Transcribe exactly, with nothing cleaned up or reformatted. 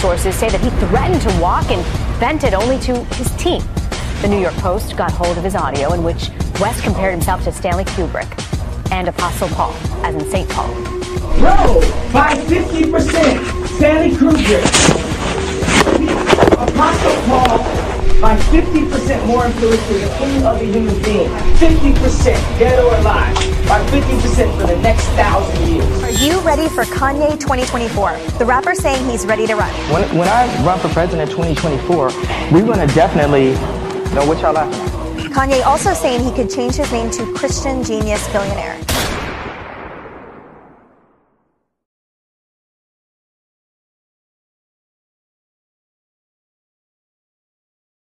sources say that he threatened to walk and vented only to his team. The New York Post got hold of his audio in which West compared himself to Stanley Kubrick and Apostle Paul, as in Saint Paul. Bro, by fifty percent, Stanley Kubrick, Apostle Paul, by fifty percent more influential than any other human being. fifty percent, dead or alive, by fifty percent for the next thousand years. Are you ready for Kanye twenty twenty-four? The rapper saying he's ready to run. When, when I run for president twenty twenty-four, we're going to definitely know what y'all laughing at. Kanye also saying he could change his name to Christian Genius Billionaire.